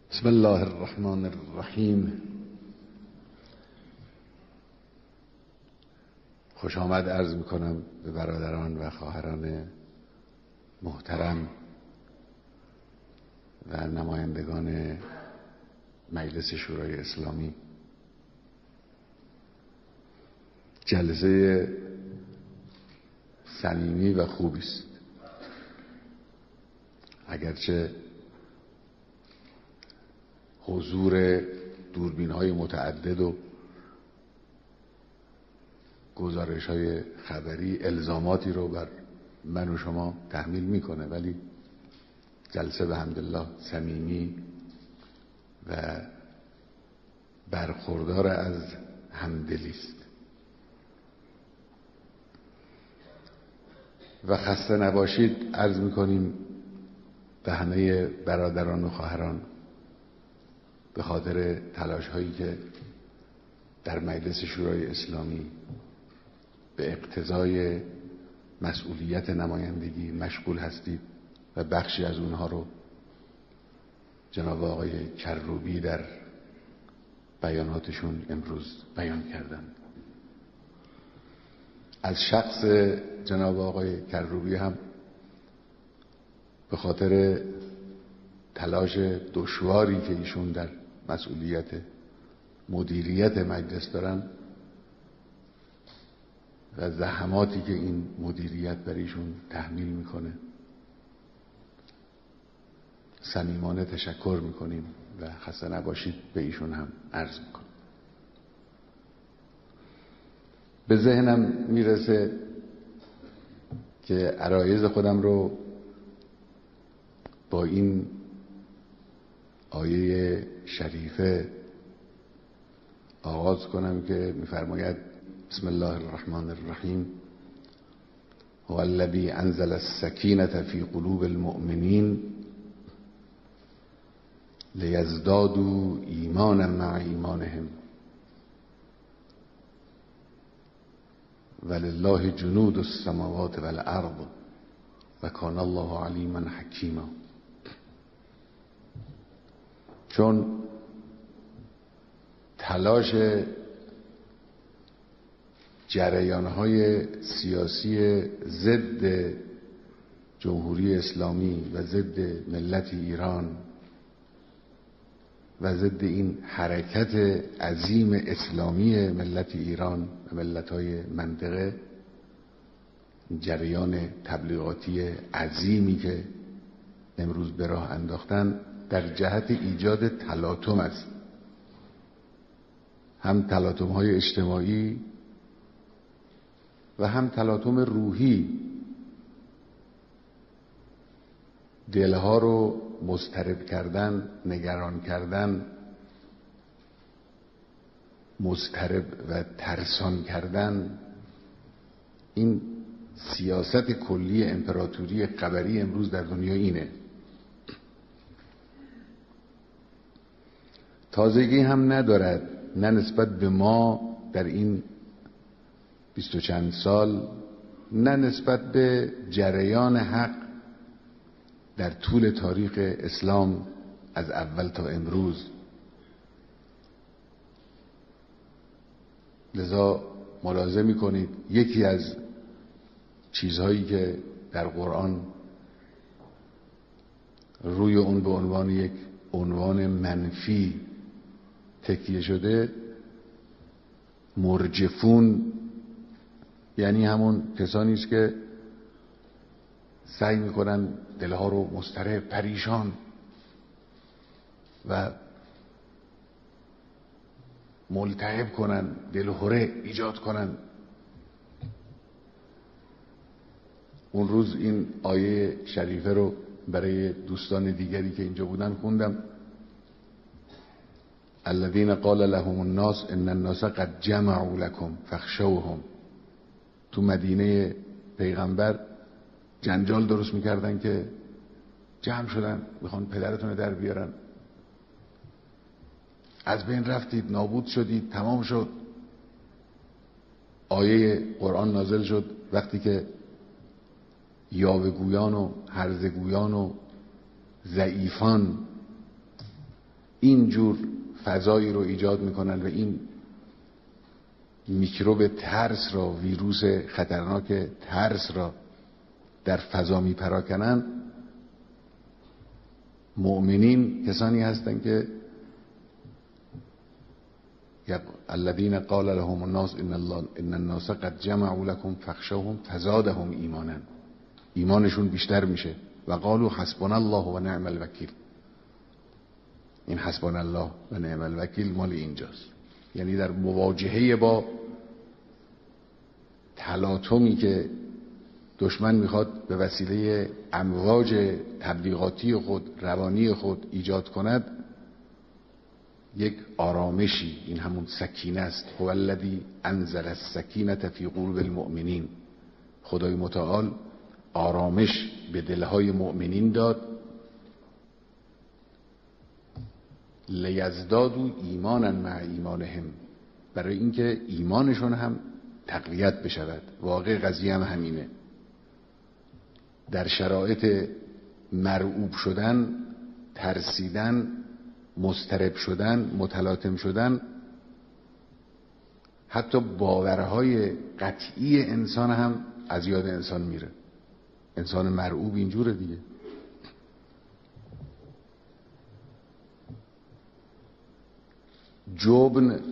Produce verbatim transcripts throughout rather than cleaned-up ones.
بسم الله الرحمن الرحیم. خوش آمد عرض میکنم به برادران و خواهران محترم و نمایندگان مجلس شورای اسلامی. جلسه صمیمی و خوبی است، اگرچه حضور دوربین‌های متعدد و گزارش‌های خبری الزاماتی رو بر من و شما تحمیل میکنه، ولی جلسه به حمدالله صمیمی و برخوردار از همدلی است و خسته نباشید عرض میکنیم به همه برادران و خواهران به خاطر تلاش هایی که در مجلس شورای اسلامی به اقتضای مسئولیت نمایندگی مشغول هستید و بخشی از اونها رو جناب آقای کروبی در بیاناتشون امروز بیان کردند. از شخص جناب آقای کروبی هم به خاطر تلاش دشواری که ایشون در مسئولیت مدیریت مجلس دارن و زحماتی که این مدیریت بر ایشون تحمیل میکنه صمیمانه تشکر میکنیم و خسته نباشید به ایشون هم عرض میکنم. به ذهنم میرسه که عرایض خودم رو با این آیه شریفه آغاز کنم که میفرماید بسم الله الرحمن الرحیم هو الذی انزل السکینة فی قلوب المؤمنین لیزدادوا ایمانا مع ایمانهم ولله جنود السماوات والارض و کان الله علیما حکیما. چون تلاش جریان‌های سیاسی ضد جمهوری اسلامی و ضد ملت ایران و ضد این حرکت عظیم اسلامی ملت ایران و ملت‌های منطقه، جریان تبلیغاتی عظیمی که امروز به راه انداختن در جهت ایجاد تلاطم است، هم تلاطم‌های اجتماعی و هم تلاطم روحی، دلها رو مضطرب کردن، نگران کردن، مضطرب و ترسان کردن. این سیاست کلی امپراتوری خبری امروز در دنیا اینه. تازگی هم ندارد، نه نسبت به ما در این بیست و چند سال، نه نسبت به جریان حق در طول تاریخ اسلام از اول تا امروز. لذا ملاحظه می‌کنید یکی از چیزهایی که در قرآن روی اون به عنوان یک عنوان منفی تکیه شده، مرجفون، یعنی همون کسانی است که سعی میکنن دلها رو مضطرب، پریشان و ملتهب کنن، دلهره ایجاد کنن. اون روز این آیه شریفه رو برای دوستان دیگری که اینجا بودن خوندم. الذين قال لهم الناس ان الناس قد جمعوا لكم فاخشوهم. تو مدینه پیغمبر جنجال درست میکردن که جمع شدن میخوان پدرتون در بیارن، از بین رفتید، نابود شدید، تمام شد. آیه قرآن نازل شد وقتی که یاوه‌گویان و هرزه‌گویان و ضعیفان اینجور فضایی رو ایجاد میکنن و این میکروب ترس را، ویروس خطرناک ترس را در فضا میپراکنن، مؤمنین کسانی هستند که الذين قال لهم الناس ان الله ان الناس قد جمعوا لكم فاخشوهم فزادهم ایمانا، ایمانشون بیشتر میشه. و قالوا حسبنا الله و نعم الوکیل. این حسبنا الله و نعم الوکیل مال اینجاست، یعنی در مواجهه با تلاطمی که دشمن میخواد به وسیله امواج تبلیغاتی خود، روانی خود ایجاد کند، یک آرامشی، این همون سکینه است. هو الذی انزل السکینة فی قلوب المؤمنین. خدای متعال آرامش به دلهای مؤمنین داد. لیزدادوا ایمانا مع ایمانهم، برای اینکه ایمانشون هم تقویت بشود. واقع قضیه هم همینه. در شرایط مرعوب شدن، ترسیدن، مضطرب شدن، متلاطم شدن، حتی باورهای قطعی انسان هم از یاد انسان میره. انسان مرعوب اینجوره دیگه. جبن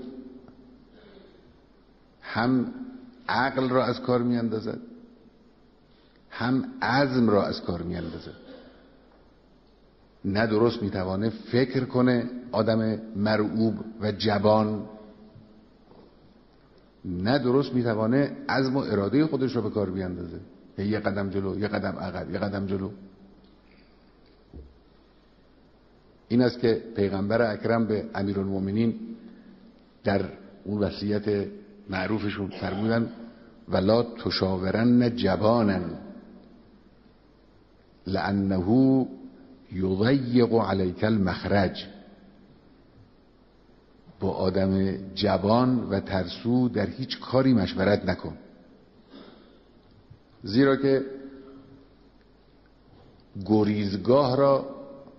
هم عقل را از کار میاندازد، هم عزم را از کار میاندازد. نه درست میتوانه فکر کنه آدم مرعوب و جبان، نه درست میتوانه عزم و اراده خودش را به کار بیاندازه. یه قدم جلو، یه قدم عقب، یه قدم جلو. این است که پیغمبر اکرم به امیرالمومنین در اون وصیت معروفشون فرمودن ولا تشاورن جبانا لانه یضیق علیک المخرج. با آدم جبان و ترسو در هیچ کاری مشورت نکن، زیرا که گریزگاه را،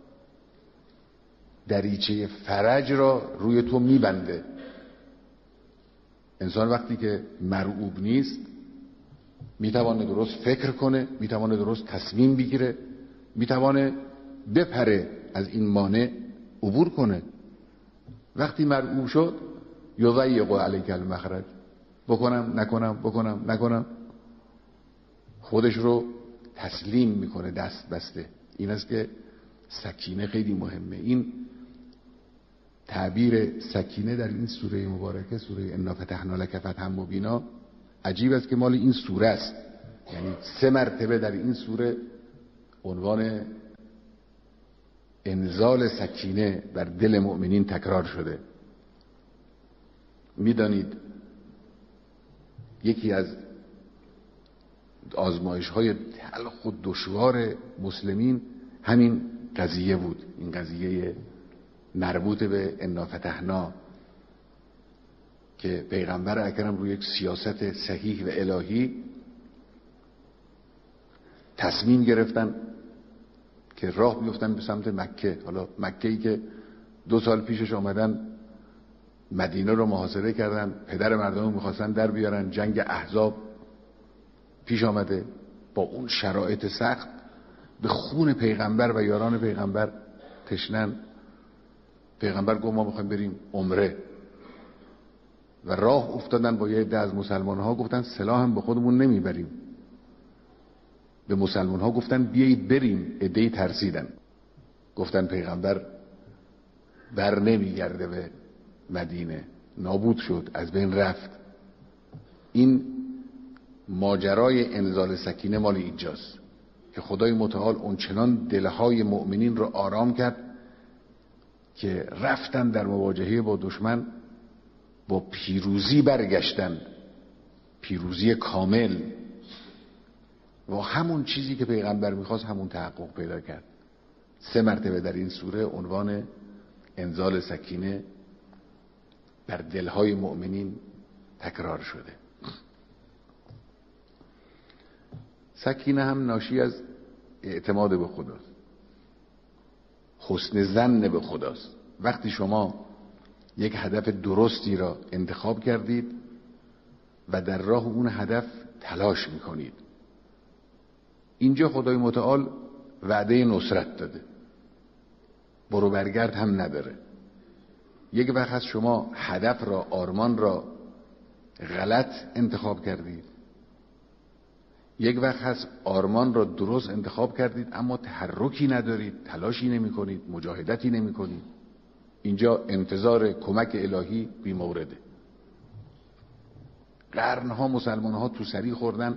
دریچه فرج را روی تو میبنده. انسان وقتی که مرعوب نیست میتوانه درست فکر کنه، میتوانه درست تصمیم بگیره، میتوانه بپره، از این مانع عبور کنه. وقتی مرعوب شد یضیق علیک المخرج، بکنم نکنم، بکنم نکنم، خودش رو تسلیم میکنه، دست بسته. این است که سکینه خیلی مهمه. این تعبیر سکینه در این سوره مبارکه، سوره انا فتحنا لک فتحا مبینا، عجیب است که مال این سوره است. یعنی سه مرتبه در این سوره عنوان انزال سکینه بر دل مؤمنین تکرار شده. میدانید یکی از آزمایش های تلخ و دشوار مسلمین همین قضیه بود، این قضیه مربوط به انا فتحنا، که پیغمبر اکرم روی یک سیاست صحیح و الهی تصمیم گرفتن که راه بیفتن به سمت مکه. حالا مکه‌ای که دو سال پیشش آمدن مدینه رو محاصره کردن، پدر مردم رو میخواستن در بیارن، جنگ احزاب پیش آمده، با اون شرایط سخت به خون پیغمبر و یاران پیغمبر تشنن. پیغمبر گفت ما میخوایم بریم عمره و راه افتادن با یه عده از مسلمان ها، گفتن سلاح هم به خودمون نمیبریم. به مسلمان ها گفتن بیایید بریم، عده‌ای ترسیدن، گفتن پیغمبر بر نمیگرده به مدینه، نابود شد، از بین رفت. این ماجرای انزال سکینه مال اینجاست که خدای متعال اونچنان دلهای مؤمنین رو آرام کرد که رفتن در مواجهه با دشمن با پیروزی برگشتن، پیروزی کامل، و همون چیزی که پیغمبر میخواست همون تحقق پیدا کرد. سه مرتبه در این سوره عنوان انزال سکینه بر دلهای مؤمنین تکرار شده. سکینه هم ناشی از اعتماد به خداست، حسن ظن به خداست. وقتی شما یک هدف درستی را انتخاب کردید و در راه اون هدف تلاش میکنید. اینجا خدای متعال وعده نصرت داده، برو برگرد هم نداره. یک وقت هست شما هدف را، آرمان را غلط انتخاب کردید، یک وقت هست آرمان را درست انتخاب کردید اما تحرکی ندارید، تلاشی نمی کنید، مجاهدتی نمی کنید. اینجا انتظار کمک الهی بی مورده. قرنها مسلمان ها تو سری خوردن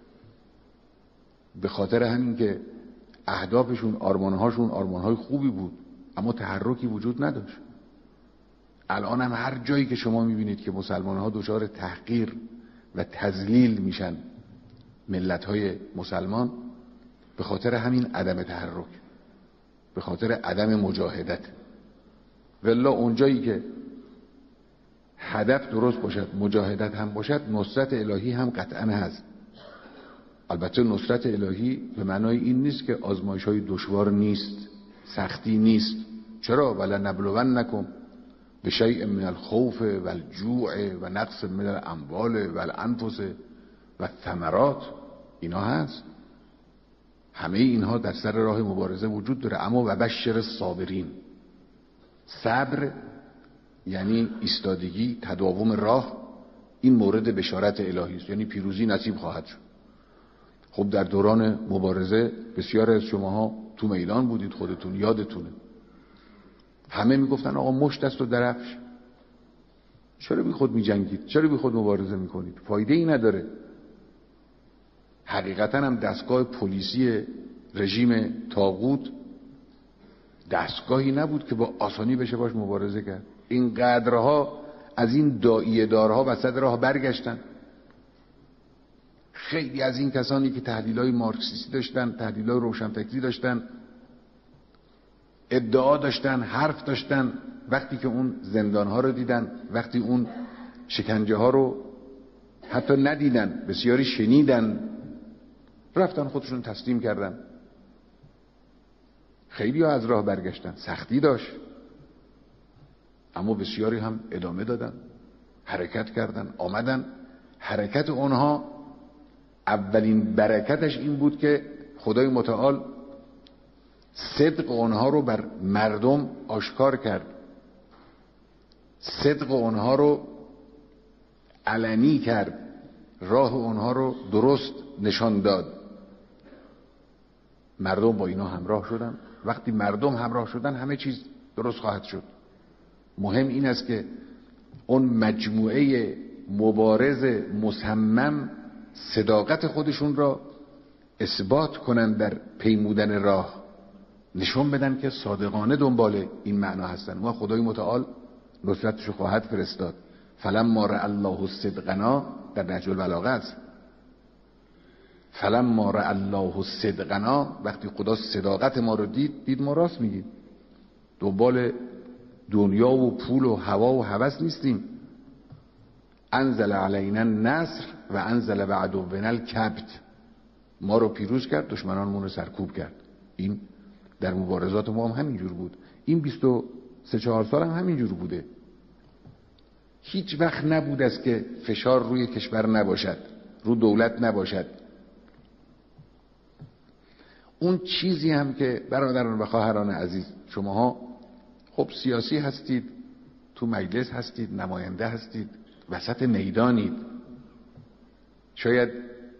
به خاطر همین که اهدافشون، آرمانهاشون آرمانهای خوبی بود اما تحرکی وجود نداشت. الان هم هر جایی که شما میبینید که مسلمان ها دچار تحقیر و تذلیل میشن، ملت های مسلمان، به خاطر همین عدم تحرک، به خاطر عدم مجاهدت. والله اونجایی که هدف درست باشد، مجاهدت هم باشد، نصرت الهی هم قطعا هست. البته نصرت الهی به معنای این نیست که آزمایش های دشوار نیست، سختی نیست. چرا؟ ولنبلونکم بشیء من الخوف والجوع و نقص من الاموال والانفس والثمرات، اینا هست. همه اینها در سر راه مبارزه وجود داره. اما و بشر الصابرین، صبر یعنی ایستادگی، تداوم راه، این مورد بشارت الهی است، یعنی پیروزی نصیب خواهد شد. خب در دوران مبارزه بسیار از شماها تو میدان بودید، خودتون یادتونه، همه میگفتن آقا مشت است و درفش، چرا بی خود میجنگید، چرا بی خود مبارزه میکنید، فایده ای نداره. حقیقتا هم دستگاه پلیسی رژیم طاغوت دستگاهی نبود که با آسانی بشه باش مبارزه کرد. این قدرها از این داعیه دارها وسط راه برگشتن. خیلی از این کسانی که تحلیل‌های مارکسیستی داشتن، تحلیل‌های روشنفکری داشتن، ادعا داشتن، حرف داشتن، وقتی که اون زندان‌ها رو دیدن، وقتی اون شکنجه‌ها رو حتی ندیدن، بسیاری شنیدن، رفتن خودشون تسلیم کردن. خیلی ها از راه برگشتن، سختی داشت اما بسیاری هم ادامه دادن، حرکت کردن، آمدن. حرکت اونها اولین برکتش این بود که خدای متعال صدق اونها رو بر مردم آشکار کرد، صدق اونها رو علنی کرد، راه اونها رو درست نشان داد. مردم با اینا همراه شدن. وقتی مردم همراه شدن همه چیز درست خواهد شد. مهم این است که اون مجموعه مبارز مصمم صداقت خودشون را اثبات کنن در پیمودن راه، نشون بدن که صادقانه دنبال این معنا هستن. ما خدای متعال نصرتشو خواهد فرستاد. فلما رأى الله صدقنا در نهج البلاغه است. فلما رأى الله صدقنا، وقتی خدا صداقت ما رو دید، دید ما راست میگیم، دنبال دنیا و پول و هوا و هوس نیستیم. انزل علینا النصر و انزل بعدونا الکبت، ما رو پیروز کرد، دشمنانمون رو سرکوب کرد. این در مبارزات ما هم همینجور بود. این بیست و سه چهار سال هم همینجور بوده. هیچ وقت نبود است که فشار روی کشور نباشد، رو دولت نباشد. اون چیزی هم که برادران و خواهران عزیز، شماها خب سیاسی هستید، تو مجلس هستید، نماینده هستید، وسط میدانید، شاید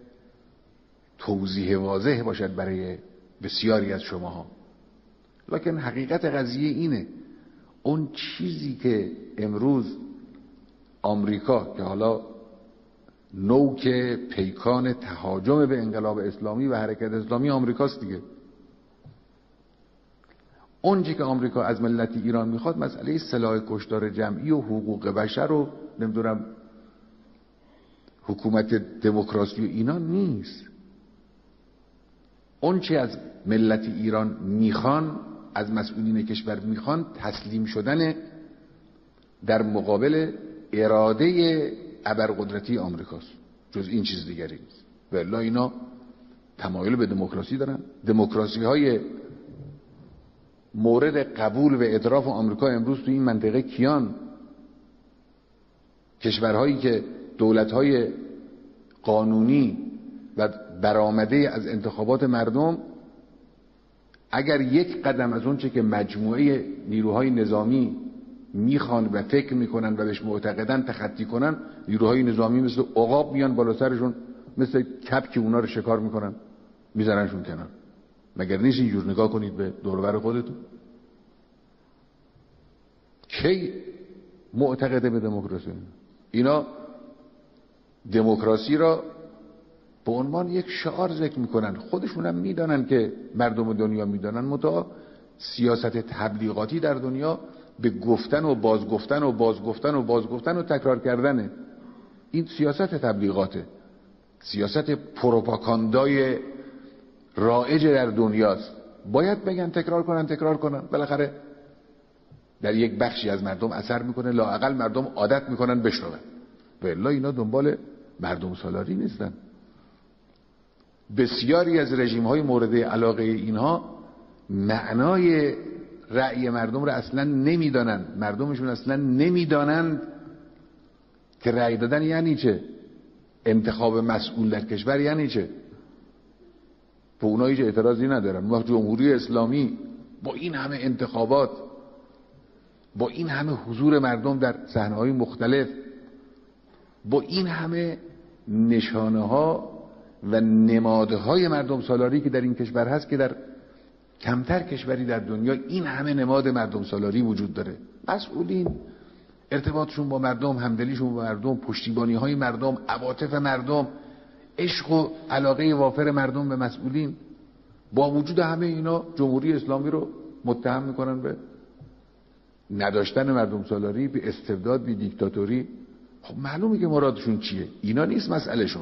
توضیح واضح باشد برای بسیاری از شماها، لکن حقیقت قضیه اینه. اون چیزی که امروز آمریکا که حالا نوک پیکان تهاجم به انقلاب اسلامی و حرکت اسلامی آمریکاست دیگه، اونچه که آمریکا از ملت ایران میخواد مسئله سلاح کشتار جمعی و حقوق بشر و نمیدونم حکومت دموکراسی و اینا نیست. اونچه از ملت ایران میخوان، از مسئولین کشور میخوان، تسلیم شدن در مقابل اراده ابرقدرتی آمریکاست، جز این چیز دیگری نیست. والله اینا تمایل به دموکراسی دارن. دموکراسی های مورد قبول و اعتراف آمریکا امروز تو این منطقه کیان؟ کشورهایی که دولت‌های قانونی و برآمده از انتخابات مردم اگر یک قدم از اون چه که مجموعه نیروهای نظامی میخوان و فکر میکنن و بهش معتقدن تخطی کنن، نیروهای نظامی مثل عقاب میان بالا سرشون، مثل کپ که اونا رو شکار میکنن میذارنشون کنار. مگر نیست اینجور نگاه کنید به دور و بر خودتون؟ کی معتقده به دموکراسی؟ اینا دموکراسی را به عنوان یک شعار ذکر میکنن، خودشون هم میدانن که مردم دنیا میدانن، متا سیاست تبلیغاتی در دنیا به گفتن و بازگفتن و بازگفتن و بازگفتن و تکرار کردنه. این سیاست تبلیغاته، سیاست پروپاگاندای رایج در دنیاست. باید بگن، تکرار کنن تکرار کنن، بالاخره در یک بخشی از مردم اثر میکنه، لااقل مردم عادت میکنن بشنون. و الا اینا دنبال مردم سالاری نیستن. بسیاری از رژیم های مورد علاقه اینها معنای رأی مردم رو اصلا نمیدانند. مردمشون اصلا نمیدانند که رأی دادن یعنی چه، انتخاب مسئول در کشور یعنی چه. به اونها هیچ اعتراضی ندارن. ما جمهوری اسلامی با این همه انتخابات، با این همه حضور مردم در صحنه‌های مختلف، با این همه نشانه ها و نمادهای مردم سالاری که در این کشور هست، که در کمتر کشوری در دنیا این همه نماد مردم سالاری وجود داره. مسئولین ارتباطشون با مردم، همدلیشون با مردم، پشتیبانی های مردم، عواطف مردم، عشق و علاقه وافر مردم به مسئولین، با وجود همه اینا جمهوری اسلامی رو متهم میکنن به نداشتن مردم سالاری، به استبداد، به دیکتاتوری. خب معلومه که مرادشون چیه. اینا نیست مسئلهشون.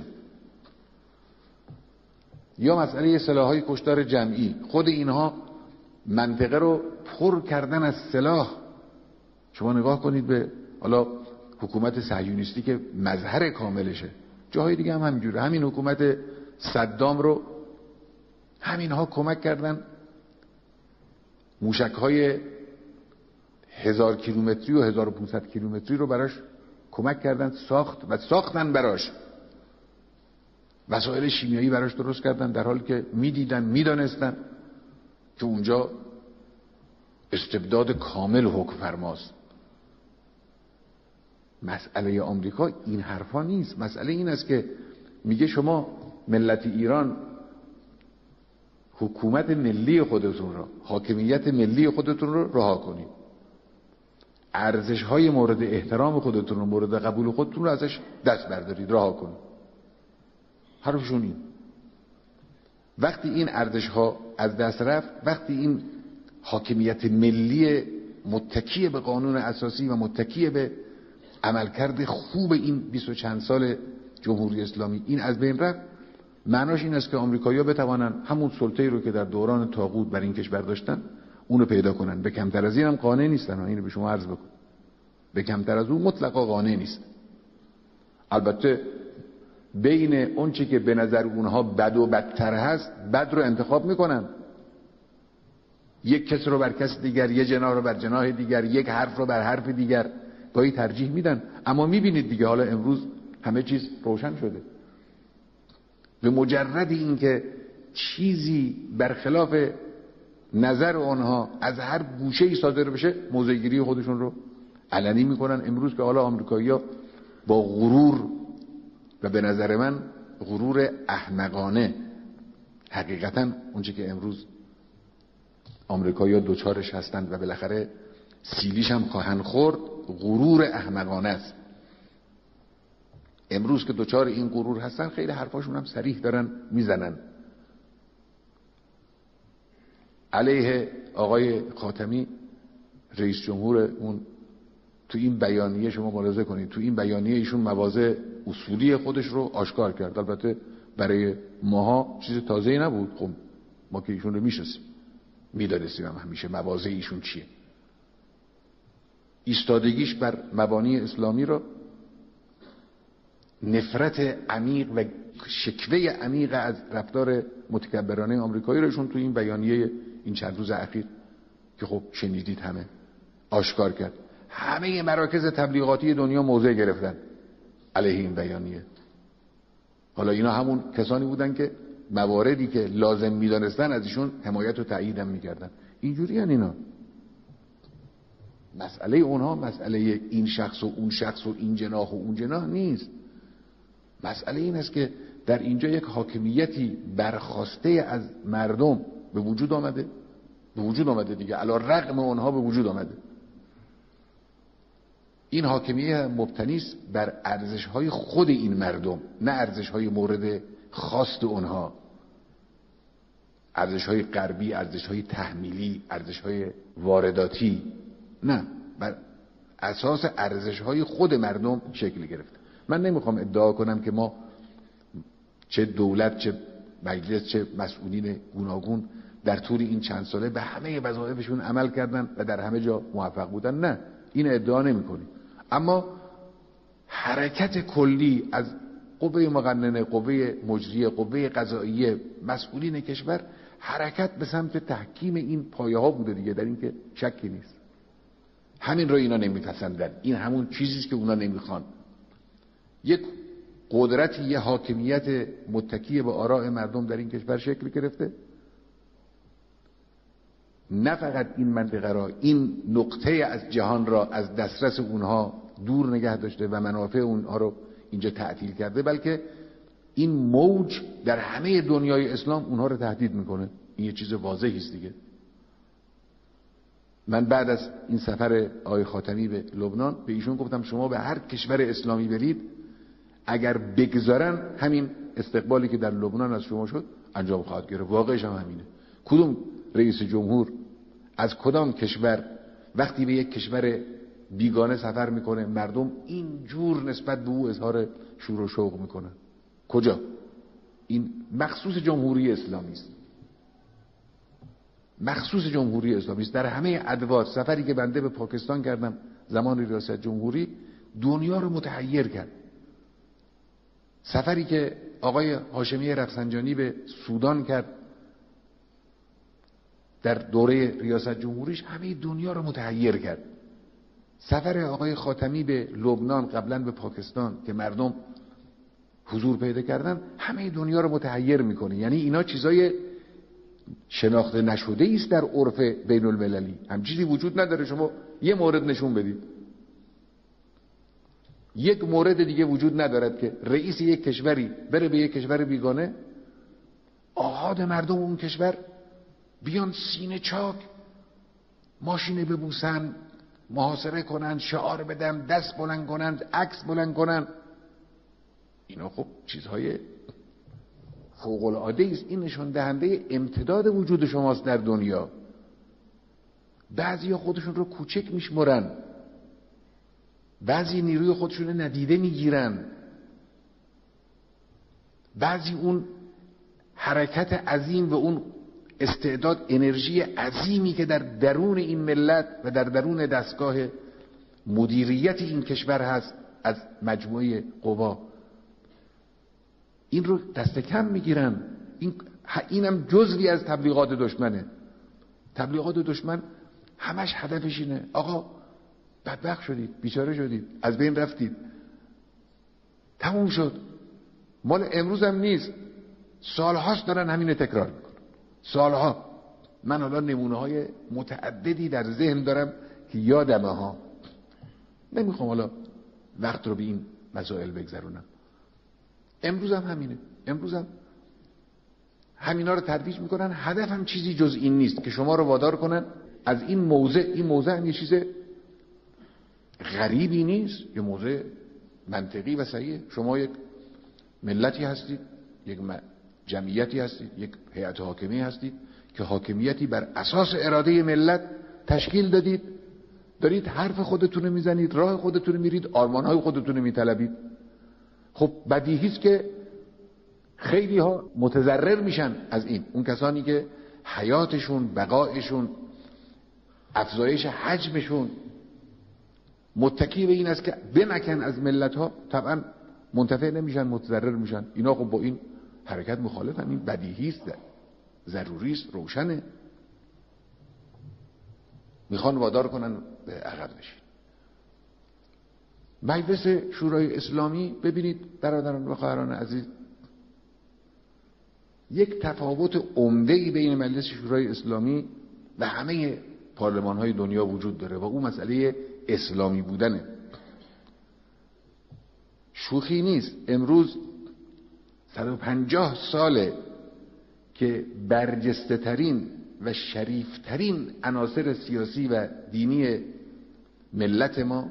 یا مسئله سلاح‌های کشتار جمعی، خود اینها منطقه رو پر کردن از سلاح. شما نگاه کنید به حالا حکومت صهیونیستی که مظهر کاملشه، جاهای دیگه هم همینجوره. همین حکومت صدام رو همینها کمک کردن موشک‌های هزار کیلومتری و هزار و پانصد کیلومتری رو براش کمک کردن ساخت و ساختن براش، وسایل شیمیایی براش درست کردن، در حالی که میدیدن میدانستن که اونجا استبداد کامل حکم فرماست. مسئله آمریکا این حرفا نیست. مسئله این است که میگه شما ملت ایران حکومت ملی خودتون را، حاکمیت ملی خودتون رو رها کنید، ارزش های مورد احترام خودتون رو، مورد قبول خودتون رو ازش دست بردارید، رها کنید. حرفشون این. وقتی این ارزش ها از دست رفت، وقتی این حاکمیت ملی متکی به قانون اساسی و متکی به عملکرد خوب این بیست و چند سال جمهوری اسلامی این از بین رفت، معناش این است که آمریکایی‌ها بتوانن همون سلطه‌ای رو که در دوران طاغوت بر این کشور داشتن اونو پیدا کنن. به کمتر از این هم قانع نیستن. اینو به شما عرض بکنم، به کمتر از اون مطلقا قانع نیست. البته بین اون چی که به نظر اونها بد و بدتر هست، بد رو انتخاب میکنن. یک کس رو بر کس دیگر، یک جناح رو بر جناح دیگر، یک حرف رو بر حرف دیگر گاهی ترجیح میدن. اما میبینید دیگه حالا امروز همه چیز روشن شده. به مجرد این که چیزی برخلاف نظر آنها از هر گوشه‌ای صادر بشه، موضع‌گیری خودشون رو علنی میکنن. امروز که حالا آمریکایی‌ها با غرور و به نظر من غرور احمقانه، حقیقتا اونچه که امروز آمریکایی‌ها دوچارش هستند و بالاخره سیلیش هم خواهند خورد، غرور احمقانه است. امروز که دوچار این غرور هستن، خیلی حرفاشون هم صریح دارن میزنن. علیه آقای خاتمی رئیس جمهور اون، تو این بیانیه شما ملاحظه کنید، تو این بیانیه ایشون مواضع اصولی خودش رو آشکار کرد. البته برای ماها چیز تازه‌ای نبود، خب ما که ایشون رو میشناسیم، میدانستیم هم همیشه مواضع ایشون چیه. ایستادگیش بر مبانی اسلامی رو، نفرت عمیق و شکوه عمیق از رفتار متکبرانه آمریکایی رو ایشون تو این بیانیه این چند روز اخیر که خب شنیدید همه آشکار کرد. همه مراکز تبلیغاتی دنیا موضع گرفتن علیه این بیانیه. حالا اینا همون کسانی بودن که مواردی که لازم میدانستن از ایشون حمایت و تأیید هم میکردن. اینجوری هن اینا. مسئله اونها مسئله این شخص و اون شخص و این جناح و اون جناح نیست. مسئله این است که در اینجا یک حاکمیتی برخواسته از مردم به وجود آمده به وجود آمده دیگه، علی رغم اونها به وجود آمده. این حاکمیت مبتنی است بر ارزش‌های خود این مردم، نه ارزش‌های مورد خواست اونها، ارزش‌های غربی، ارزش‌های تحمیلی، ارزش‌های وارداتی، نه، بر اساس ارزش‌های خود مردم شکل گرفته. من نمیخوام ادعا کنم که ما چه دولت چه مجلس چه مسئولین گوناگون در طول این چند ساله به همه وظایفشون عمل کردن و در همه جا موفق بودن، نه، این ادعا نمی‌کنیم. اما حرکت کلی از قوه مقننه، قوه مجریه، قوه قضاییه، مسئولین کشور، حرکت به سمت تحکیم این پایه ها بوده دیگه، در این که شکی نیست. همین رو اینا نمیپسندن، این همون چیزی است که اونا نمیخوان. یک قدرتی، یک حاکمیت متکی به آراء مردم در این کشور شکل گرفته. نه فقط این منطقه را، این نقطه از جهان را از دسترس اونها دور نگه داشته و منافع اونها رو اینجا تعطیل کرده، بلکه این موج در همه دنیای اسلام اونها رو تهدید میکنه. این یه چیز واضحی است دیگه. من بعد از این سفر آقای خاتمی به لبنان به ایشون گفتم شما به هر کشور اسلامی برید، اگر بگذارن همین استقبالی که در لبنان از شما شد انجام خواهد گرفت. واقعش هم همینه. کدوم رئیس جمهور از کدام کشور وقتی به یک کشور بیگانه سفر میکنه مردم اینجور نسبت به او اظهار شور و شوق میکنن؟ کجا؟ این مخصوص جمهوری اسلامی است، مخصوص جمهوری اسلامی است. در همه ادوار سفری که بنده به پاکستان کردم زمان ریاست جمهوری دنیا رو متحیر کرد. سفری که آقای هاشمی رفسنجانی به سودان کرد در دوره ریاست جمهوریش همه دنیا رو متحیر کرد. سفر آقای خاتمی به لبنان قبلا به پاکستان که مردم حضور پیدا کردن همه دنیا رو متحیر میکنه. یعنی اینا چیزای شناخته نشده است در عرف بین المللی. هم چیزی وجود نداره. شما یه مورد نشون بدید. یک مورد دیگه وجود ندارد که رئیس یک کشوری بره به یک کشور بیگانه، آحاد مردم اون کشور بیان سینه چاک ماشین ببوسن، محاصره کنن، شعار بدن، دست بلند کنن، عکس بلند کنن. اینا خب چیزهای فوق العاده است. این نشان دهنده امتداد وجود شماست در دنیا. بعضیا خودشون رو کوچک میشمرن، بعضی نیروی خودشون رو ندیده میگیرن، بعضی اون حرکت عظیم و اون استعداد، انرژی عظیمی که در درون این ملت و در درون دستگاه مدیریت این کشور هست از مجموعه قوا، این رو دست کم میگیرن. این اینم جزوی از تبلیغات دشمنه. تبلیغات دشمن همش هدفش اینه آقا بدبخت شدید، بیچاره شدید، از بین رفتید، تموم شد. مال امروز هم نیست، سالهاست دارن همینه تکرار میکنن. سالها. من حالا نمونه های متعددی در ذهن دارم که یادمه ها. نمیخوام حالا وقت رو به این مسائل بگذرونم. امروز هم همینه. امروز هم همینا رو ترویج میکنن. هدف هم چیزی جز این نیست که شما رو وادار کنن از این موضع، این موضع هم یه چیز غریبی نیست، یه موضع منطقی و صحیحه. شما یک ملتی هستید، یک جمعیتی هستید، یک هیئت حاکمی هستید که حاکمیتی بر اساس اراده ملت تشکیل دادید، دارید حرف خودتون رو میزنید، راه خودتون رو میرید، آرمانهای خودتون رو میطلبید. خب بدیهی است که خیلی ها متضرر میشن از این. اون کسانی که حیاتشون، بقایشون، افزایش حجمشون متکی به این است که بمکن از ملت ها، طبعا منتفع نمیشن، متضرر میشن. اینا خب با این حرکت مخالفن. این بدیهی است، ضروری است، روشنه. میخوان وادار کنن به عقب نشین. مجلس شورای اسلامی، ببینید برادران و خواهران عزیز، یک تفاوت عمده‌ای بین مجلس شورای اسلامی و همه پارلمان‌های دنیا وجود داره و اون مسئله اسلامی بودنه. شوخی نیست. امروز صد و پنجاه ساله که برجسته ترین و شریف ترین عناصر سیاسی و دینی ملت ما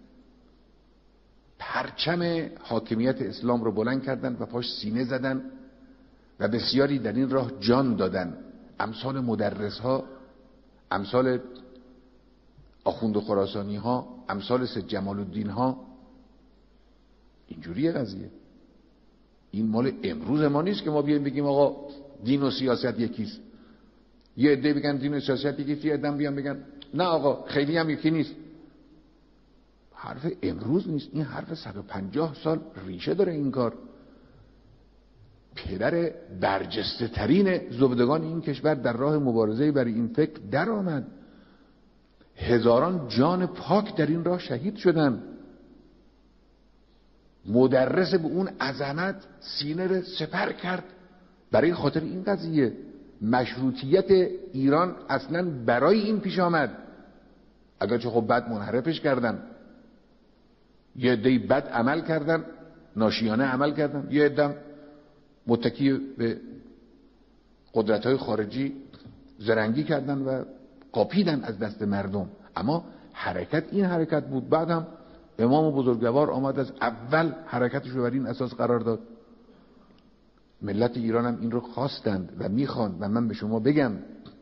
پرچم حاکمیت اسلام رو بلند کردن و پاش سینه زدن و بسیاری در این راه جان دادن. امثال مدرس ها، امثال آخوند خراسانی ها، امثال سید جمال الدین ها. اینجوریه قضیه. این مال امروز ما نیست که ما بیایم بگیم آقا دین و سیاست یکیست. یه عده بگن دین و سیاست یکیست، یه عده بیان بگن نه آقا خیلی هم یکی نیست. حرف امروز نیست، این حرف صد و پنجاه سال ریشه داره این کار. پدر برجسته ترین زبدگان این کشور در راه مبارزه برای این فکر در آمد. هزاران جان پاک در این راه شهید شدن. مدرس به اون عظمت سینه رو سپر کرد برای خاطر این قضیه. مشروطیت ایران اصلا برای این پیش آمد، اگرچه خب بد منحرفش کردن، یه عده‌ای بد عمل کردن، ناشیانه عمل کردن، یه عده متکی به قدرت‌های خارجی زرنگی کردن و قاپیدن از دست مردم. اما حرکت این حرکت بود. بعدم امام بزرگوار آمد از اول حرکتش رو بر این اساس قرار داد. ملت ایران هم این رو خواستند و میخواند. و من به شما بگم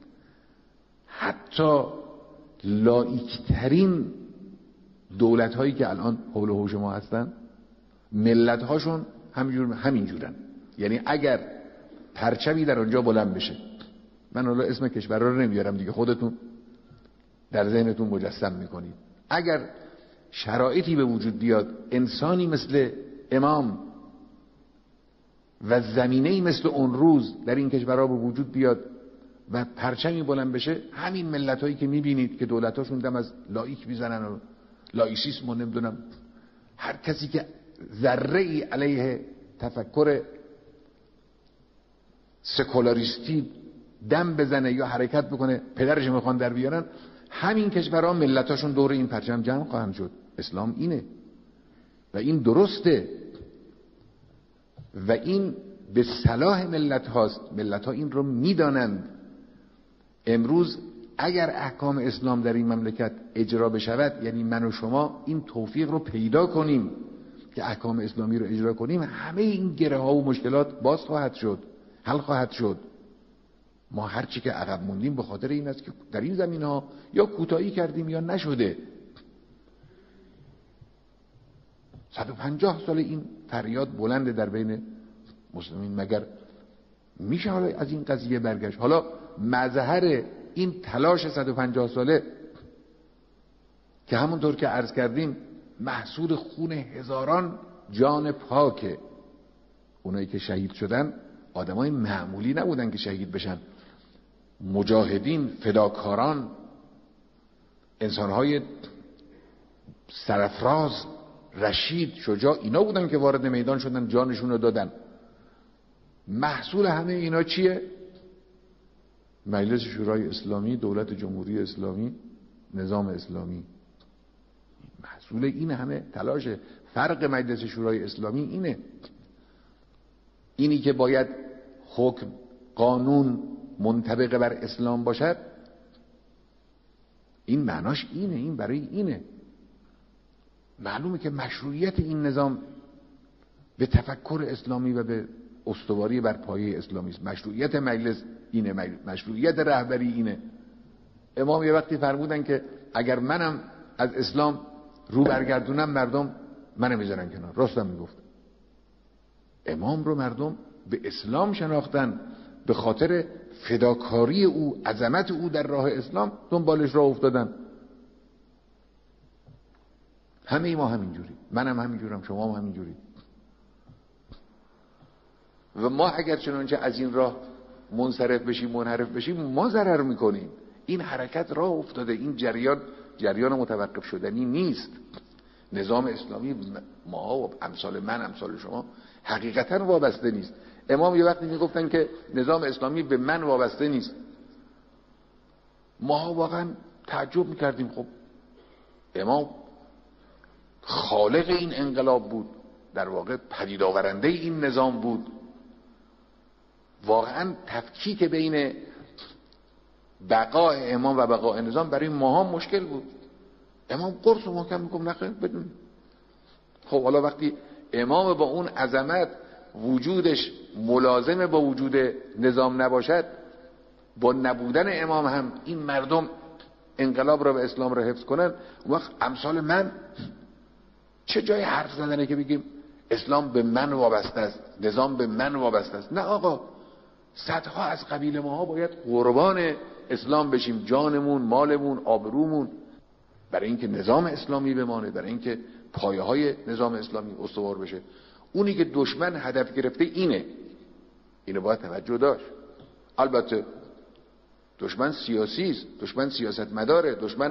حتی لایکترین دولت هایی که الان حول و حوش ما هستن، ملت هاشون همینجور همینجورن. یعنی اگر پرچمی در اونجا بلند بشه، من حالا اسم کشور رو نمیارم دیگه، خودتون در ذهنتون مجسم میکنید، اگر شرایطی به وجود بیاد انسانی مثل امام و زمینه‌ای مثل اون روز در این کشورها به وجود بیاد و پرچمی بلند بشه، همین ملت‌هایی که می‌بینید که دولت‌هاشون دم از لایک میزنن و لایسیسم و نمیدونم هر کسی که ذره‌ای علیه تفکر سکولاریستی دم بزنه یا حرکت بکنه پدرش میخوان در بیارن، همین کشورها ملت‌هاشون دور این پرچم جمع خواهند شد. اسلام اینه و این درسته و این به صلاح ملت هاست. ملت ها این رو میدانند. امروز اگر احکام اسلام در این مملکت اجرا بشود، یعنی من و شما این توفیق رو پیدا کنیم که احکام اسلامی رو اجرا کنیم، همه این گره ها و مشکلات باز خواهد شد، حل خواهد شد. ما هرچی که عقب موندیم به خاطر این است که در این زمین ها یا کوتاهی کردیم یا نشده. صد و پنجاه سال این فریاد بلنده در بین مسلمین، مگر میشه حالا از این قضیه برگشت؟ حالا مظهر این تلاش صد و پنجاه ساله که همونطور که عرض کردیم محصول خون هزاران جان پاکه. اونایی که شهید شدن آدمای معمولی نبودن که شهید بشن، مجاهدین، فداکاران، انسانهای سرفراز، رشید، شجاع، اینا بودن که وارد میدان شدن، جانشون رو دادن. محصول همه اینا چیه؟ مجلس شورای اسلامی، دولت جمهوری اسلامی، نظام اسلامی. محصول این همه تلاشه. فرق مجلس شورای اسلامی اینه، اینی که باید حکم، قانون منطبق بر اسلام باشد، این معناش اینه، این برای اینه. معلومه که مشروعیت این نظام به تفکر اسلامی و به استواری بر پایه اسلامی است. مشروعیت مجلس اینه، مشروعیت رهبری اینه. امام یه وقتی فرمودن که اگر منم از اسلام رو برگردونم مردم منو میذارن کنار. راستم میگفت. امام رو مردم به اسلام شناختن، به خاطر فداکاری او، عظمت او در راه اسلام دنبالش راه افتادن. همه ما همینجوری، منم همینجورم، شما هم همینجوری. و ما اگر چنانچه از این راه منصرف بشیم، منحرف بشیم، ما ضرر میکنیم. این حرکت راه افتاده، این جریان جریان متوقف شدنی نیست. نظام اسلامی ما و امثال من امثال شما حقیقتا وابسته نیست. امام یه وقتی میگفتن که نظام اسلامی به من وابسته نیست، ما واقعا تعجب میکردیم. خب امام خالق این انقلاب بود، در واقع پدید آورنده این نظام بود. واقعا تفکیک بین بقای امام و بقای نظام برای ماها مشکل بود. امام قرص و محکم میگم نخیر بدون. خب حالا وقتی امام با اون عظمت وجودش ملازم با وجود نظام نباشد، با نبودن امام هم این مردم انقلاب را و اسلام را حفظ کنن، اون وقت امثال من چه جای حرف زدنه که بگیم اسلام به من وابسته است، نظام به من وابسته است؟ نه آقا، صدها از قبیل ماها باید قربان اسلام بشیم، جانمون، مالمون، آبرومون، برای اینکه نظام اسلامی بمانه، برای اینکه پایه های نظام اسلامی استوار بشه. اونی که دشمن هدف گرفته اینه، اینو باید توجه داشت. البته دشمن سیاسی است، دشمن سیاست مداره، دشمن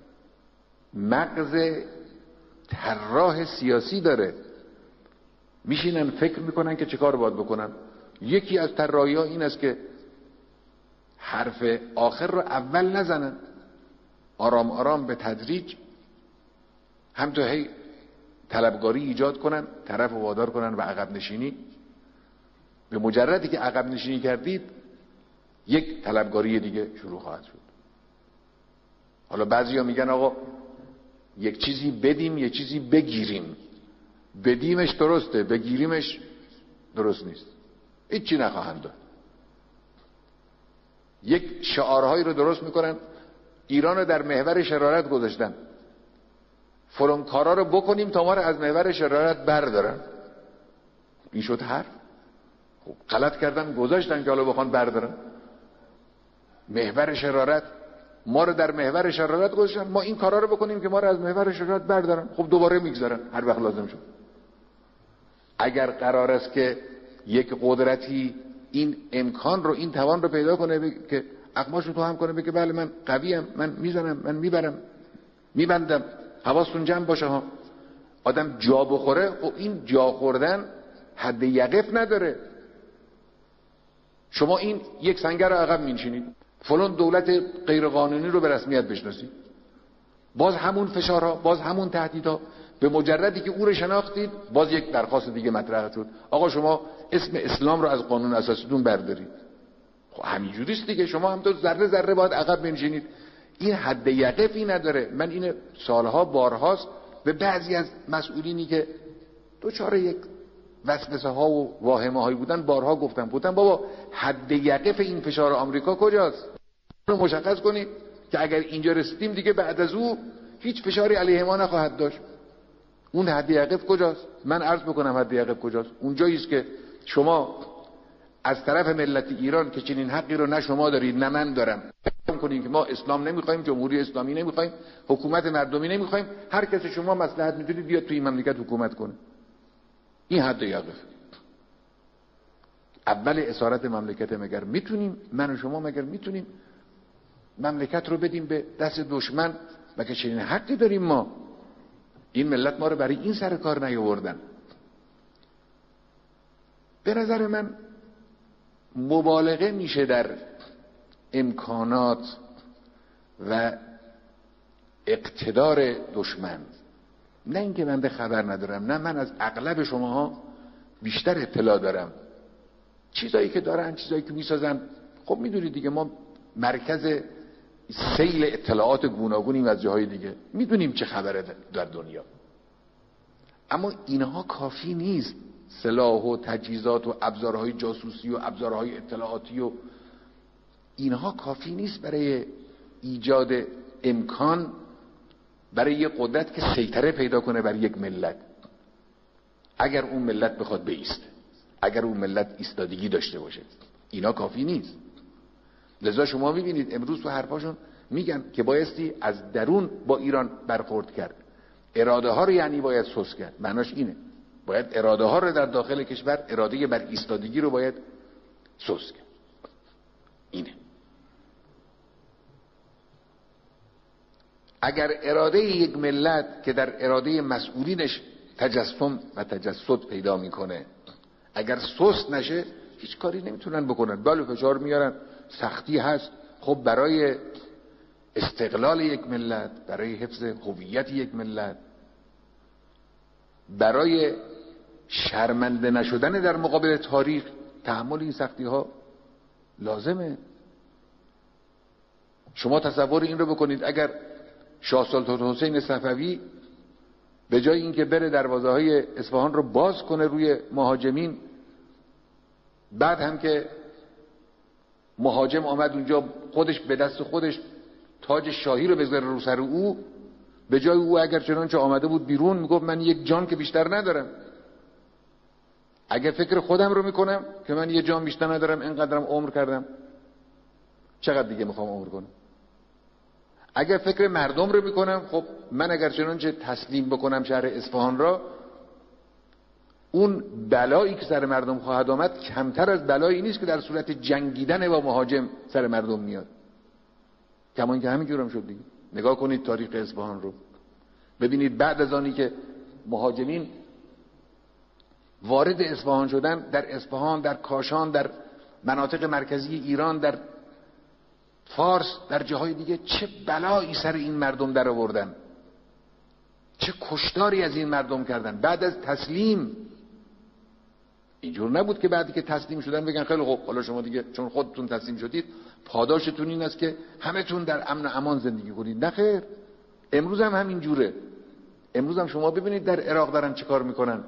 مغز طراح سیاسی داره. میشینن فکر میکنن که چه کار باید بکنن. یکی از طراحی ها این است که حرف آخر رو اول نزنن، آرام آرام به تدریج هم تو هی طلبگاری ایجاد کنن، طرف وادار کنن و عقب نشینی. به مجردی که عقب نشینی کردید یک طلبگاری دیگه شروع خواهد شد. حالا بعضیا میگن آقا یک چیزی بدیم یک چیزی بگیریم. بدیمش درسته، بگیریمش درست نیست. هیچی نخواهند داد. یک شعارهایی رو درست میکنن، ایران رو در محور شرارت گذاشتن، فلان کارا رو بکنیم تا ما رو از محور شرارت بردارن. این شد حرف؟ خب غلط کردن گذاشتن که حالا بخوان بردارن. محور شرارت، ما رو در محور شرارت گذاشتن، ما این کارا رو بکنیم که ما رو از محور شرارت بردارن. خب دوباره میگذارن هر وقت لازم شد. اگر قرار است که یک قدرتی این امکان رو، این توان رو پیدا کنه بگه که اقماشو تو هم کنه، بگه بله من قویم، من میزنم، من میبرم، میبندم، حواستون جمع باشه ها، آدم جا بخوره، خب این جا خوردن حد یقف نداره. شما این یک سنگر رو عقب می‌نشینید، فلان دولت غیرقانونی رو به رسمیت بشناسید، باز همون فشارها، باز همون تهدیدها. به مجردی که او رو شناختید باز یک درخواست دیگه مطرح شد، آقا شما اسم اسلام رو از قانون اساسیتون بردارید. خب همینجوریست دیگه، شما هم تو ذره ذره باید عقب بنشینید. این حد یقفی نداره. من این سالها بارهاست به بعضی از مسئولینی که دوچاره یک وسوسه ها و واهمه هایی بودن بارها گفتم بودن بابا حد یقف این فشار آمریکا کجاست؟ رو مشخص کنید که اگر اینجا رسیدیم دیگه بعد از او هیچ فشاری علیه ما نخواهد داشت. اون حد یقف کجاست؟ من عرض بکنم حد یقف کجاست. اونجایی است که شما از طرف ملت ایران که چنین حقی رو نه شما دارید نه من دارم کنیم که ما اسلام نمیخوایم، جمهوری اسلامی نمیخوایم، حکومت مردمی نمیخوایم، هر کسی شما مصلحت میدونید بیاد توی این مملکت حکومت کنه. این حد یقف. اول اسارت مملکت مگر میتونیم من و شما مگر میتونیم مملکت رو بدیم به دست دشمن؟ مگر چنین حقی داریم ما؟ این ملت ما رو برای این سر کار نیاوردن. به نظر من مبالغه میشه در امکانات و اقتدار دشمن. نه اینکه من به خبر ندارم، نه من از اغلب شماها بیشتر اطلاع دارم. چیزایی که دارن، چیزایی که میسازن، خب میدونید دیگه ما مرکز سیل اطلاعات گوناگونیم از جاهای دیگه، میدونیم چه خبره در دنیا. اما اینها کافی نیست. سلاح و تجهیزات و ابزارهای جاسوسی و ابزارهای اطلاعاتی و اینها کافی نیست برای ایجاد امکان برای یک قدرت که سیطره پیدا کنه بر یک ملت. اگر اون ملت بخواد بایسته، اگر اون ملت ایستادگی داشته باشه، اینا کافی نیست. لذا شما میبینید امروز تو حرفاشون میگن که بایستی از درون با ایران برخورد کرد. اراده ها رو یعنی باید سوس کرد. معناش اینه باید اراده ها رو در داخل کشور، اراده بر ایستادگی رو باید سوس کرد. اینه. اگر اراده یک ملت که در اراده مسئولینش تجسم و تجسد پیدا میکنه اگر سست نشه هیچ کاری نمیتونن بکنن. بله فشار میارن، سختی هست، خب برای استقلال یک ملت، برای حفظ هویت یک ملت، برای شرمنده نشدن در مقابل تاریخ، تحمل این سختی ها لازمه. شما تصور این رو بکنید اگر شاه سلطان حسین صفوی به جای اینکه بره دروازه های اصفهان رو باز کنه روی مهاجمین، بعد هم که مهاجم آمد اونجا خودش به دست خودش تاج شاهی رو بذاره رو سر او، به جای او اگر چنانچه آمده بود بیرون میگفت من یک جان که بیشتر ندارم، اگر فکر خودم رو میکنم که من یک جان بیشتر ندارم، اینقدرم عمر کردم، چقدر دیگه میخوام عمر کنم؟ اگر فکر مردم رو میکنم، خب من اگر چنانچه تسلیم بکنم شهر اصفهان را، اون بلایی که سر مردم خواهد آمد کمتر از بلایی نیست که در صورت جنگیدن با مهاجم سر مردم میاد. کمان که همین جورم شد دیگه. نگاه کنید تاریخ اصفهان رو، ببینید بعد از آنی که مهاجمین وارد اصفهان شدن، در اصفهان، در کاشان، در مناطق مرکزی ایران، در فارس، در جاهای دیگه، چه بلایی سر این مردم در آوردن، چه کشتاری از این مردم کردن بعد از تسلیم. اینجور نبود که بعدی که تسلیم شدن بگن خیلی خوب حالا شما دیگه چون خودتون تسلیم شدید پاداشتون این است که همه‌تون در امن و امان زندگی کنید. نه خیر، امروز هم همین جوره. امروز هم شما ببینید در عراق دارن چه کار میکنن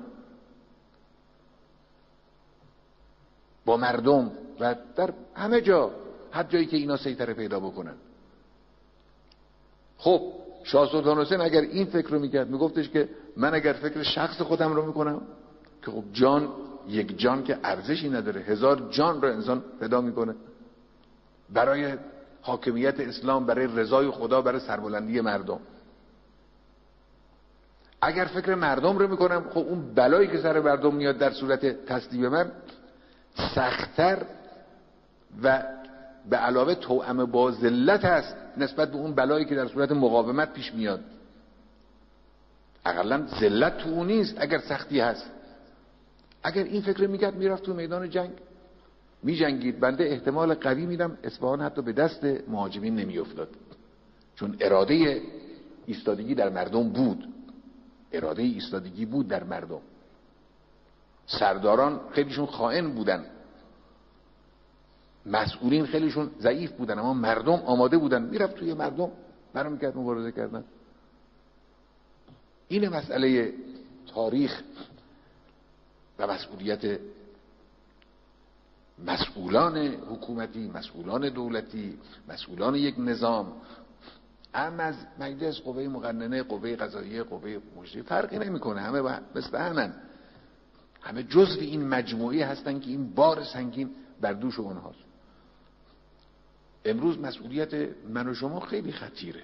با مردم و در همه جا، هر جایی که اینا سیطره پیدا بکنن. خب شاه سلطان حسین اگر این فکر رو میکرد، میگفتش که من اگر فکر شخص خودم رو میکنم که خب جان، یک جان که ارزشی نداره، هزار جان رو انسان فدا میکنه برای حاکمیت اسلام، برای رضای خدا، برای سربلندی مردم. اگر فکر مردم رو میکنم، خب اون بلایی که سر مردم میاد در صورت تسلیم من سخت‌تر و به علاوه توأم با ذلت است نسبت به اون بلایی که در صورت مقاومت پیش میاد. اقلا ذلت تو اون نیست اگر سختی هست. اگر این فکر میکرد میرفت تو میدان جنگ میجنگید، بنده احتمال قوی میدم اصفهان حتی به دست مهاجمین نمیافتاد، چون اراده ایستادگی در مردم بود، اراده ایستادگی بود در مردم. سرداران خیلیشون خائن بودن، مسئولین خیلیشون ضعیف بودن، اما مردم آماده بودن، میرفت توی مردم برام میکرد مبارزه کردن. این مسئله تاریخ و مسئولیت مسئولان حکومتی، مسئولان دولتی، مسئولان یک نظام، هم از مجلس، قوه مقننه، قوه قضاییه، قوه مجریه، فرقی نمیکنه، همه مثل همن، همه جزء این مجموعی هستن که این بار سنگین بر دوش اونهاست. امروز مسئولیت من و شما خیلی خطیره،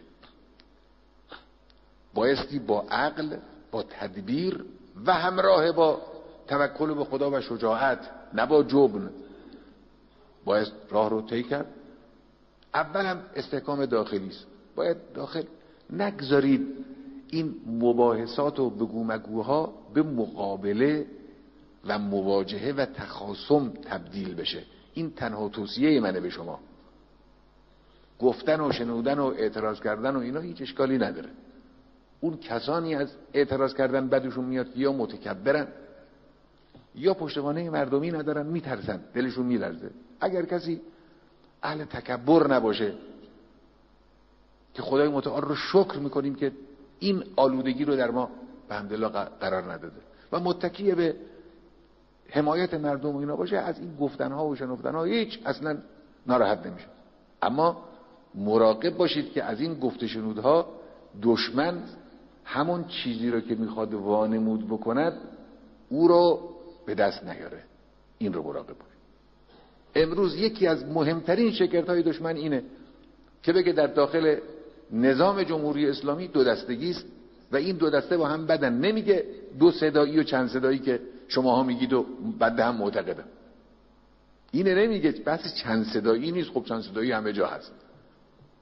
بایستی با عقل، با تدبیر و همراه با توکل به خدا و شجاعت، نه با جبن، باید راه رو طی کرد. اول هم استحکام داخلی است. باید داخل نگذارید این مباحثات و بگو مگوها به مقابله و مواجهه و تخاصم تبدیل بشه. این تنها توصیه منه به شما. گفتن و شنودن و اعتراض کردن و اینا هیچ اشکالی نداره. اون کسانی از اعتراض کردن بدشون میاد یا متکبرن یا پشتوانه مردمی ندارن، میترسن، دلشون میلرزه. اگر کسی اهل تکبر نباشه، که خدای متعال رو شکر میکنیم که این آلودگی رو در ما به حمدالله قرار نداده و متکی به حمایت مردم و اینا باشه، از این گفتنها و شنفتنها هیچ اصلا ناراحت نمیشه. اما مراقب باشید که از این گفت شنودها دشمن همون چیزی رو که میخواد وانمود بکند او رو به دست نیاره. این رو مراقب باشید. امروز یکی از مهمترین شگردهای دشمن اینه که بگه در داخل نظام جمهوری اسلامی دو دستگی است و این دو دسته با هم بدن. نمیگه دو صدایی و چند صدایی که شماها میگید و بعد هم معتقدن. اینه نمیگه، بحث چند صدایی نیست. خب چند صدایی همه جا هست.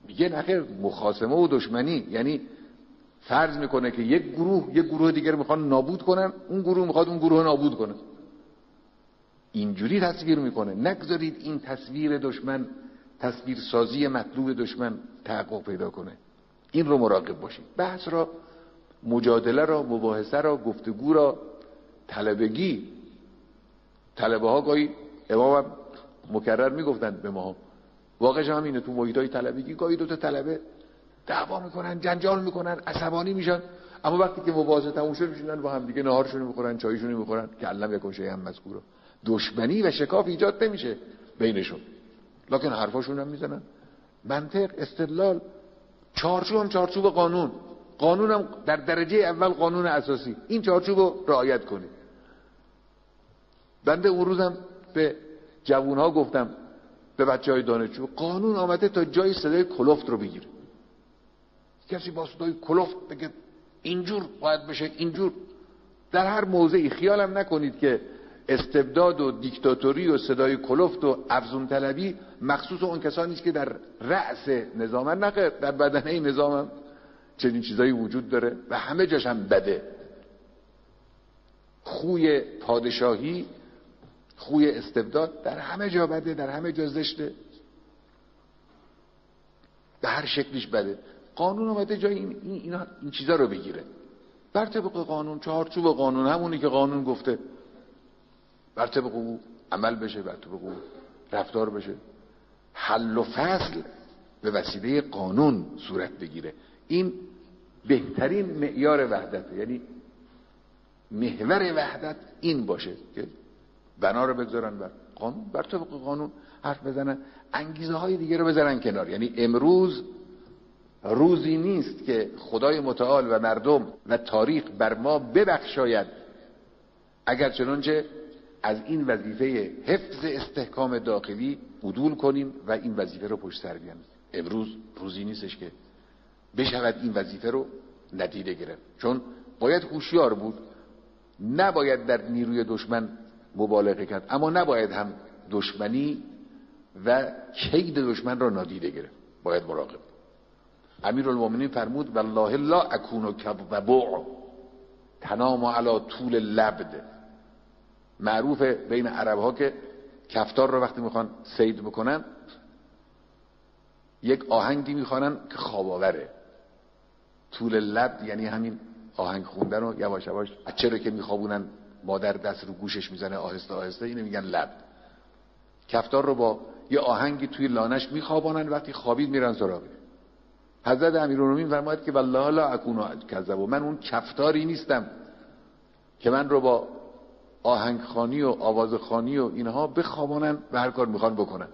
میگه نخیر، مخاصمه و دشمنی یعنی فرض میکنه که یک گروه یک گروه دیگر میخوان نابود کنن، اون گروه میخواد اون گروه نابود کنه. اینجوری تصویر میکنه. نگذارید این تصویر دشمن، تصویر سازی مطلوب دشمن تحقق پیدا کنه. این رو مراقب باشید. بحث را، مجادله را، مباحثه را، گفتگو را، طلبگی، طلبه ها گاهی امام هم مکرر میگفتن به ما، واقعش هم اینه، تو محیطای طلبگی گاهی دوتا طلبه دعوا میکنن، جنجال میکنن، عصبانی میشن، اما وقتی که مباحثه تموم شد میشینن با هم دیگه نهارشون میخورن، چایشون میخورن، که علم یکون شیئا مذکورا. دشمنی و شکاف ایجاد نمیشه بینشون، لکن حرفاشون هم میزنن. منطق، استدلال، چارچوب هم چارچوب قانون، قانون هم در درجه اول قانون اساسی، این چارچوب رو رعایت کنید. بنده اون روزم به جوانها گفتم، به بچه های دانشجو، قانون آمده تا جای صدای کلفت رو بگیره. کسی با صدای کلفت بگه اینجور باید بشه، اینجور، در هر موضعی خیالم نکنید که استبداد و دیکتاتوری و صدای کلفت و افزون طلبی مخصوص اون کسانی است که در رأس نظامن. نه، در بدنه نظام هم چنین چیزایی وجود داره و همه جاش هم بده. خوی پادشاهی، خوی استبداد در همه جا بده، در همه جا زشته، به هر شکلیش بده. قانون اومده جای این این اینا این چیزا رو بگیره. بر طبق قانون، چهارچوب قانون، همونی که قانون گفته بر طبق او عمل بشه، بر طبق او رفتار بشه. حل و فصل به وسیله قانون صورت بگیره. این بهترین معیار وحدت، یعنی محور وحدت این باشه که بنا رو بگذارن بر قانون، بر طبق قانون حرف بزنن، انگیزه های دیگه رو بذارن کنار. یعنی امروز روزی نیست که خدای متعال و مردم و تاریخ بر ما ببخشاید اگر چنانچه از این وظیفه حفظ استحکام داخلی عدول کنیم و این وظیفه رو پشت سر بیاریم. امروز روزی نیستش که بشود این وظیفه رو ندیده گرفت، چون باید هوشیار بود، نباید در نیروی دشمن مبالغه کرد، اما نباید هم دشمنی و کید دشمن را نادیده گرفت، باید مراقب. امیرالمومنین فرمود والله لا اکون کذبوع تنام علی طول لبد. معروف بین عرب ها که کفتار رو وقتی میخوان صید بکنن یک آهنگی میخوانن که خواب آوره. طول لبد یعنی همین آهنگ خوندن و یواش یواش بچه رو که میخوابونن مادر دست رو گوشش میزنه آهسته آهسته، اینو میگن لبد. کفتار رو با یه آهنگی توی لانش میخوابانن، وقتی خوابید میرن سراغش. حضرت امیرالمومنین فرماید که والله لا اکون کذبوا، من اون کفتاری نیستم که من رو با آهنگ خوانی و آواز خوانی و اینها بخوابانن و هر کار میخوان بکنن.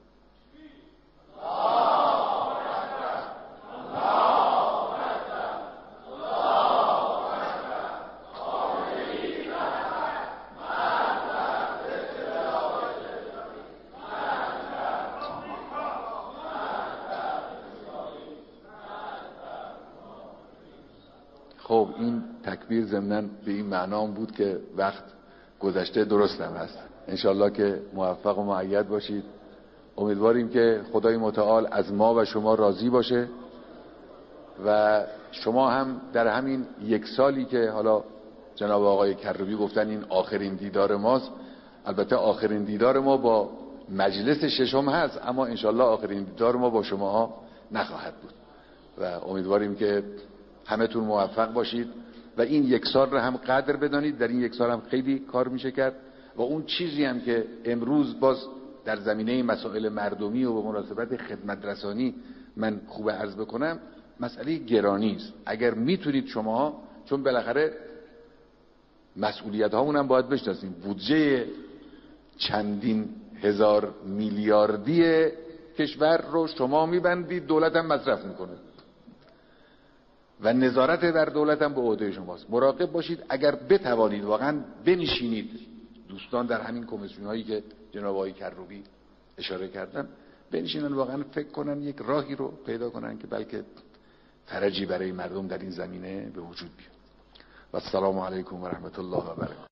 خب این تکبیر ضمناً به این معنام بود که وقت گذشته، درستم هست. انشالله که موفق و مؤید باشید. امیدواریم که خدای متعال از ما و شما راضی باشه و شما هم در همین یک سالی که حالا جناب آقای کروبی گفتن این آخرین دیدار ماست، البته آخرین دیدار ما با مجلس ششم هست، اما انشالله آخرین دیدار ما با شماها نخواهد بود و امیدواریم که همتون موفق باشید و این یک سال رو هم قدر بدانید. در این یک سال هم خیلی کار میشه کرد و اون چیزی هم که امروز باز در زمینه مسائل مردمی و به مناسبت خدمت رسانی من خوب عرض بکنم، مسئله گرانی است. اگر میتونید شما، چون بالاخره مسئولیت هامون هم باید بشناسیم، بودجه چندین هزار میلیاردی کشور رو شما میبندید، دولت هم مصرف میکنه و نظارت بر دولت هم به عهده شماست. مراقب باشید. اگر بتوانید واقعا بنشینید، دوستان در همین کمیسیون هایی که جناب آقای کروبی اشاره کردن بنشینن، واقعا فکر کنن یک راهی رو پیدا کنن که بلکه فرجی برای مردم در این زمینه به وجود بیاد. و السلام علیکم و رحمت الله و برکاته.